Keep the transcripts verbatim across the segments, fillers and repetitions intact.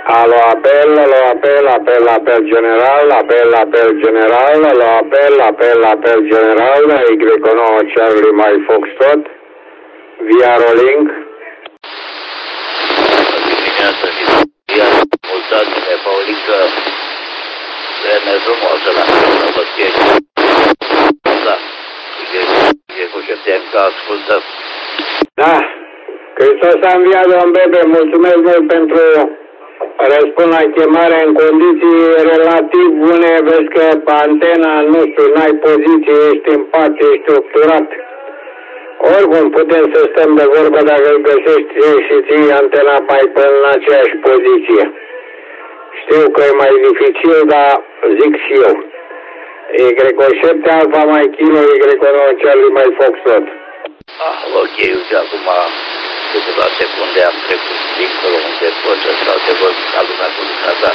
Alo, apel, alo, apel, apel, apel general, apel, apel general, alo, apel, apel, apel general, Y nouă Charlie My Foxtrot, via rolling. Dimineața și iar mulțumesc, Paulică, vreme frumoasă la Năvăție. Da, e cu Șeptenca, ascultă. Da, Hristos a înviat, domn Bebe, mulțumesc mult pentru răspund la chemare în condiții relativ bune. Vezi că pe antena, nu știu, n-ai poziție, ești în pat, ești obturat. Oricum putem să stăm de vorbă dacă găsești și ții antena mai până în aceeași poziție. Știu că e mai dificil, dar zic și eu. Y șapte Alfa mai Kilo, Y nouă Charlie mai Foxtrot. Ah, ok, uite, acum câteva secunde am trecut dincolo unde pot să stau de vorbă ca lumea cu dumneata.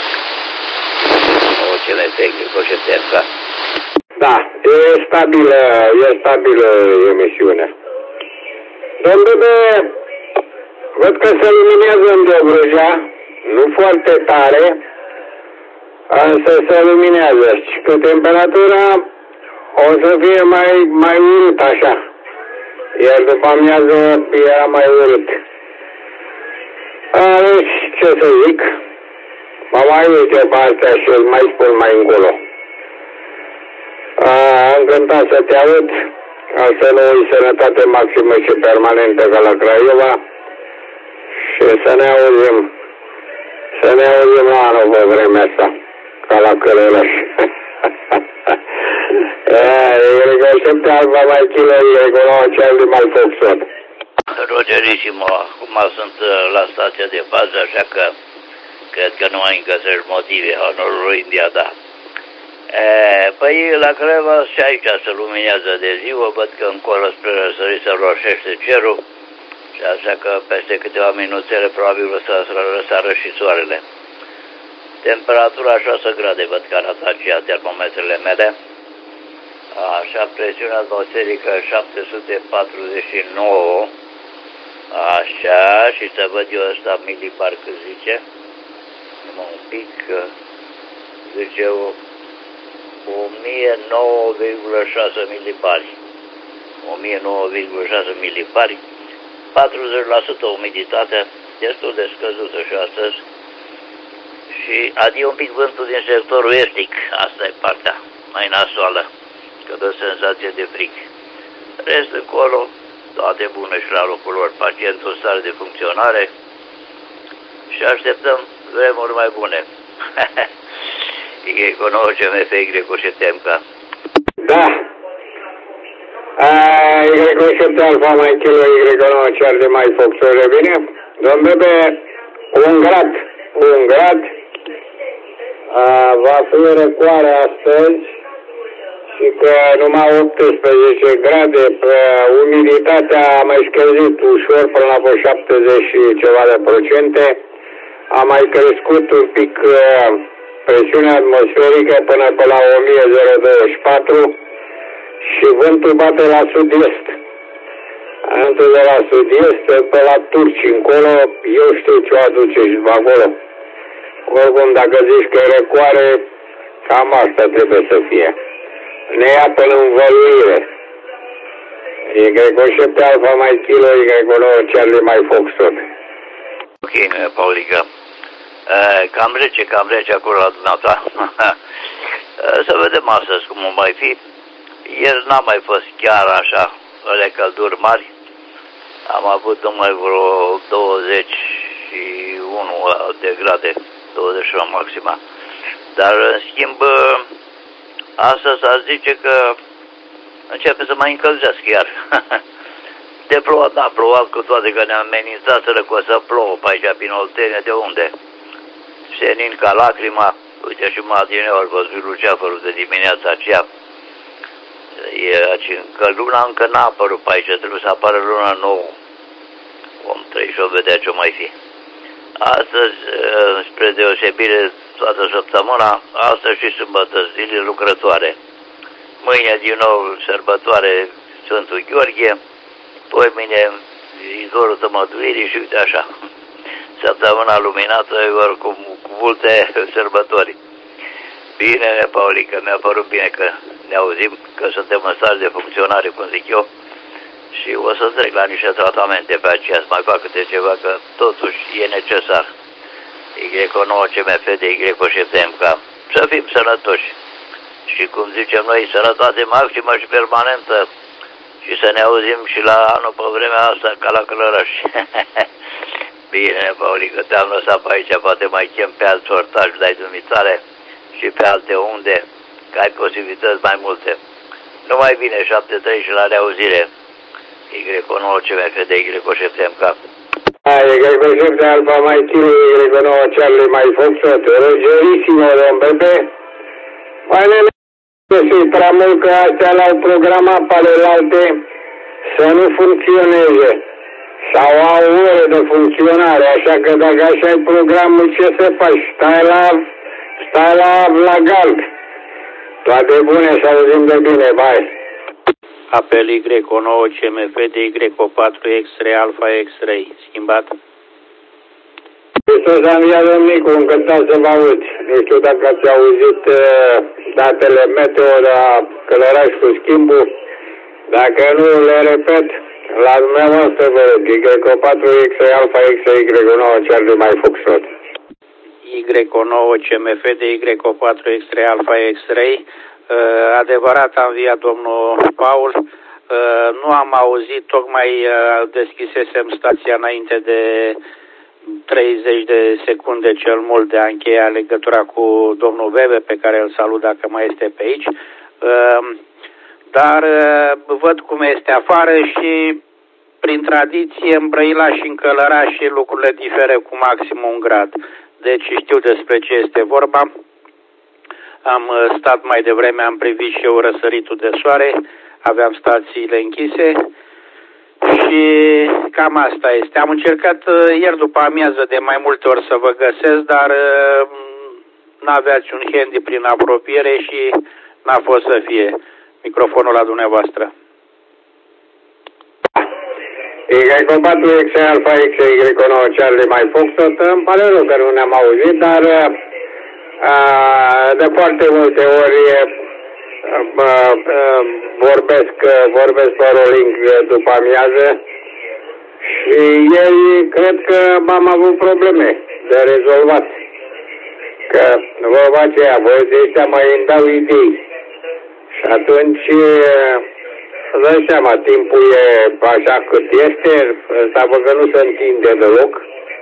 O C N F, cu Șeptenca. Da, e stabilă, e stabilă emisiunea. Domnule, văd că se luminează în Dobrogea, nu foarte tare, însă se luminează și că temperatura o să fie mai, mai urât așa. Iar după amiază era mai urât. Deci, ce să zic, mă mai uit eu pe astea și îl mai spun mai încolo. Am cântat să te aud, să nu ui sănătate maximă și permanentă ca la Craiova și să ne auzim, să ne auzim la anul pe vremea asta, ca la Călăraș. Y șapte Alfa mai Kilo, Y nouă Charlie mai Foxtrot. Rogerissimo, acum sunt la stația de bază, așa că cred că nu mai găsești motive, onorul India, da. E, păi la Craiova și aici se luminează de ziua, văd că încolo spre răsărit se roșește cerul și așa că peste câteva minuțele probabil o să răsară și soarele. Temperatura șase grade, văd că arată aceea termometrele mele. Așa, presiunea atmosferică șapte sute patruzeci și nouă. Așa, și să văd eu ăsta milibar cât zice. Numai un pic, zice o mie nouă virgulă șase milibari. o mie nouă virgulă șase milibari. patruzeci la sută umiditate, destul de scăzută și astăzi. Și adio un pic vântul din sectorul estic, asta e partea mai nasoală, că dă senzație de frig. Rest încolo, toate bune și la locul lor, pacientul în stare de funcționare și așteptăm vremuri mai bune. E cu nouă C M F, Y cu Șeptenca. Da. Y șapte Alfa mai Kilo, Y nouă Charlie mai Foxtrot, revine. Domn Bebe, un grad, un grad. Va fi răcoare astăzi și că numai optsprezece grade, umiditatea a mai scăzut ușor până la șaptezeci și ceva de procente, a mai crescut un pic presiunea atmosferică până pe la o mie douăzeci și patru și vântul bate la sud-est. Vântul de la sud-est pe la Turci încolo, eu știu ce o aduce și pe acolo. Oricum, dacă zici că e răcoare, cam asta trebuie să fie. Ne ia până în învăluire. Y șapte Alfa mai Kilo, Y nouă Charlie mai Foxtrot. Ok, Paulica. Cam rece, cam rece acolo la dumneata. Să vedem astăzi cum o mai fi. Ieri n-a mai fost chiar așa, ale călduri mari. Am avut numai vreo douăzeci și unu de grade, douăzeci și unu maxima. Dar, în schimb, astăzi aș zice că începe să mai încălzească iar. De plouat, da, plouat cu toate că ne-am amenințat că o să plouă pe aici, prin Oltenia, de unde? Senin ca lacrima, uite și mă adineori văzut luceafărul de dimineața aceea. E, că luna încă n-a apărut pe aici, trebuie să apară luna nouă. Om trei și o vedea ce mai fi. Astăzi, spre deosebire, toată săptămâna, astăzi și sâmbătă, zile lucrătoare. Mâine, din nou, sărbătoare Sfântul Gheorghe, poi mâine, izvorul tămăduirii și uite așa. săptămâna luminată, oricum cu multe sărbători. Bine, Paulică, mi-a părut bine că ne auzim, că suntem în stare de funcționare, cum zic eu, și o să trec la niște tratamente pe aceea, să mai fac câte ceva, că totuși e necesar. Y nouă C M F de Y și T M K. Să fim sănătoși. Și cum zicem noi, sănătate maximă și permanentă. Și să ne auzim și la anul pe vremea asta, ca la Călăraș. Bine, Paulică, te-am lăsat pe aici, poate mai chem pe alți sortași de-ai dumitale și pe alte unde, că ai posibilități mai multe. Numai bine, șapte trei și la reauzire. Y nouă C M F de Y și T M K. Y șapte Alfa mai Kilo, Y nouă Charlie mai Foxtrot, Rogerissimo, domn Pepe. Mai ne și prea mult că astea le-au programat pe alelalte să nu funcționeze. Sau au ore de funcționare, așa că dacă așa ai programul, ce să faci? Stai la, stai la, la gard. Toate bune, să auzim de bine, bye. Apel Y nouă C M F de Y patru X-ray Alpha X-ray. Schimbat? Hristos a înviat, domnicu, încântat să vă aud. Nu știu dacă ați auzit uh, datele meteo la Călăraș cu schimbul. Dacă nu le repet, la dumneavoastră vă rog, Y patru X-ray Alpha X-ray Y nouă Charlie mai Foxtrot. Y nouă C M F de Y patru X-ray Alpha X-ray. Uh, adevărat a înviat domnul Paul. Uh, nu am auzit, tocmai uh, deschisesem stația înainte de treizeci de secunde cel mult de a încheia legătura cu domnul Bebe, pe care îl salut dacă mai este pe aici. Uh, dar uh, văd cum este afară și prin tradiție în Brăila și în Călăraș lucrurile diferă cu maxim un grad. Deci știu despre ce este vorba. Am stat mai devreme, am privit și eu răsăritul de soare, aveam stațiile închise și cam asta este. Am încercat ieri după amiază de mai multe ori să vă găsesc, dar n-aveați un handy prin apropiere și n-a fost să fie. Microfonul la dumneavoastră. Y patru X Alpha X Y nouă Charlie mai Foxtrot, îmi pare rău că nu ne-am auzit, dar Uh, de foarte multe ori uh, uh, vorbesc, vorbesc pe rolling după amiază și ei cred că am avut probleme de rezolvat. Că vorba aceea, voi ăștia mai îmi dau idei. Și atunci, să dai seama, timpul e așa cât este, ăsta văd că nu se întinde deloc.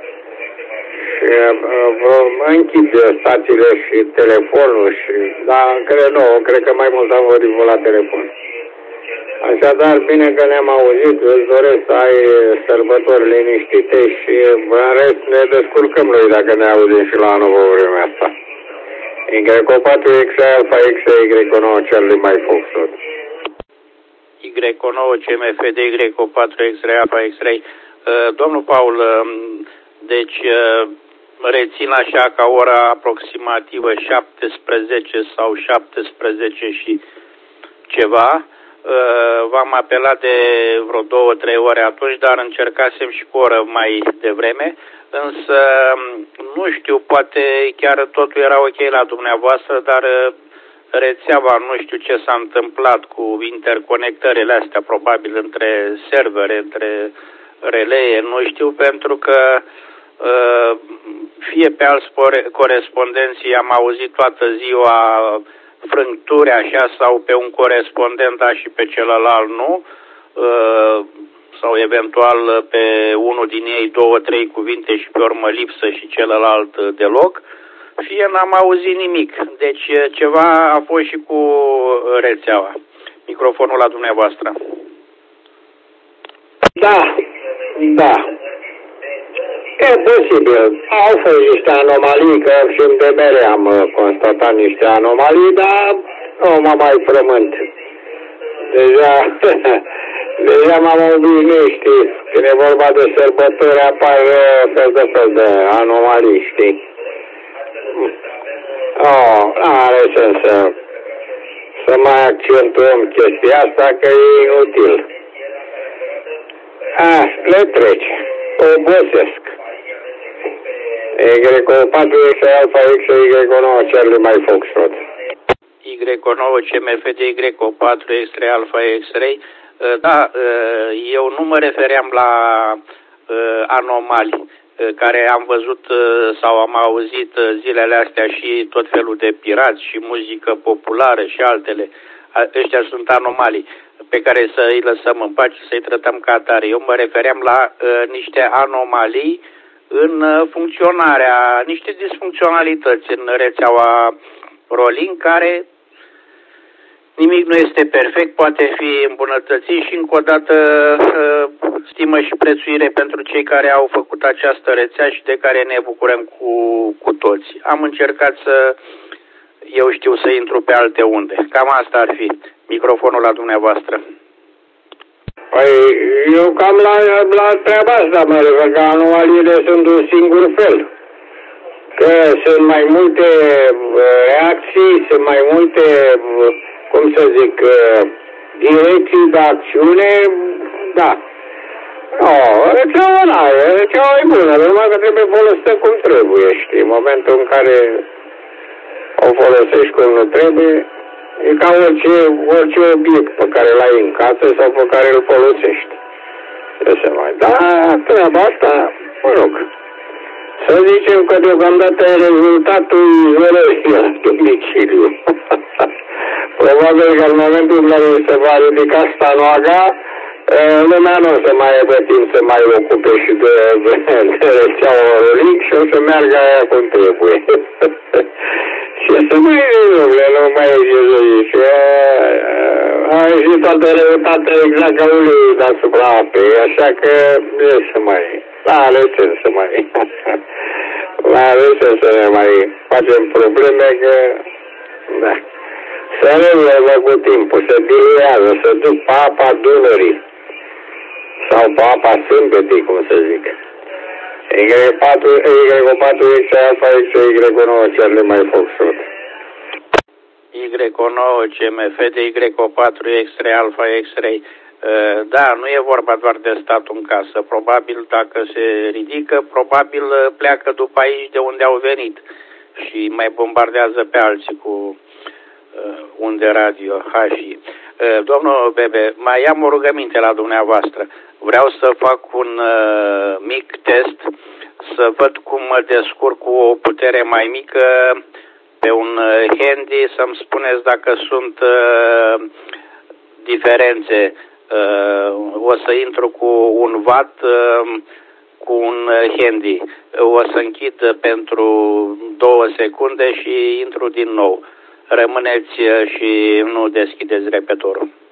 Vă închid stațiile și telefonul și, dar cred nu, cred că mai mult am vorbit la telefon. Așadar, bine că ne-am auzit, îți doresc să ai sărbători liniștite și în rest ne descurcăm noi dacă ne auzim și la anul pe vremea asta. Y patru X Alpha X Y nouă Charlie mai Foxtrot. Y nouă C M F de Y patru X-ray Alpha X-ray. Domnul Paul, deci rețin așa ca ora aproximativă șaptesprezece sau șaptesprezece și ceva. V-am apelat de vreo două, trei ore atunci, dar încercasem și cu o oră mai devreme. Însă, nu știu, poate chiar totul era ok la dumneavoastră, dar rețeaua, nu știu ce s-a întâmplat cu interconectările astea, probabil între servere, între relee, nu știu, pentru că fie pe alți corespondenții am auzit toată ziua frânturi așa sau pe un corespondent da și pe celălalt nu, sau eventual pe unul din ei două, trei cuvinte și pe urmă lipsă și celălalt deloc, fie n-am auzit nimic. Deci ceva a fost și cu rețeaua. Microfonul la dumneavoastră. Da, da. E posibil. Au fost niște anomalii, că și în D M R am constatat niște anomalii, dar nu mă mai frământ. Deja, deja m-am obișnuit, știi, când e vorba de sărbători apar fel de fel de anomalii, știi. Oh, are sens să, să mai accentuăm chestia asta, că e inutil. Ah, le trece. Obosesc. Y patru X Alpha X Y nouă Charlie My Foxtrot. Y nouă C M F D Y patru X-ray Alpha X-ray. Da, eu nu mă refeream la anomalii care am văzut sau am auzit zilele astea și tot felul de pirați și muzică populară și altele. Ăștia sunt anomalii pe care să îi lăsăm în pace, să-i tratăm ca atare. Eu mă refeream la uh, niște anomalii în uh, funcționarea, niște disfuncționalități în rețeaua Rolling, care nimic nu este perfect, poate fi îmbunătățit și încă o dată uh, stimă și prețuire pentru cei care au făcut această rețea și de care ne bucurăm cu, cu toți. Am încercat să, eu știu, să intru pe alte unde. Cam asta ar fi. Microfonul la dumneavoastră. Păi, eu cam la, la treaba asta mă refer, că anomaliile sunt un singur fel. Că sunt mai multe reacții, sunt mai multe, cum să zic, direcții de acțiune, da. No, rețeaua rețeaua e bună, numai că trebuie folosită cum trebuie, știi, în momentul în care o folosești cum nu trebuie, e ca orice, orice obiect pe care l-ai în casă sau pe care îl folosești. Ce se mai... Da, treaba asta, mă rog. Să zicem că deocamdată e rezultatul izolării la domiciliu. Probabil că în momentul în care se va ridica stanoaga, lumea nu o să mai aibă timp să mai ocupe și de, de, de rețeaua Rolling și o să meargă aia cum trebuie. Ce să mai zic, nu mai zic aici. A ieșit toată răutatea exact ca ulei deasupra apei, așa că ce să mai... La ales să mai... La ales să ne mai facem probleme că... Da. Să rezolvă cu timpul, să diluează, să duc pe apa Dunării. Sau pe apa Sâmbetei, cum să zic. Y patru X Alpha X Y nouă Charlie My Foxtrot. Y nouă C M F D Y patru X-ray Alpha X-ray. Da, nu e vorba doar de statul în casă. Probabil dacă se ridică, probabil pleacă după aici de unde au venit și mai bombardează pe alții cu unde radio, hașii. Domnul Bebe, mai am o rugăminte la dumneavoastră. Vreau să fac un uh, mic test, să văd cum mă descurc cu o putere mai mică pe un uh, handy, să-mi spuneți dacă sunt uh, diferențe. Uh, o să intru cu un watt uh, cu un handy. O să închid pentru două secunde și intru din nou. Rămâneți și nu deschideți repetorul.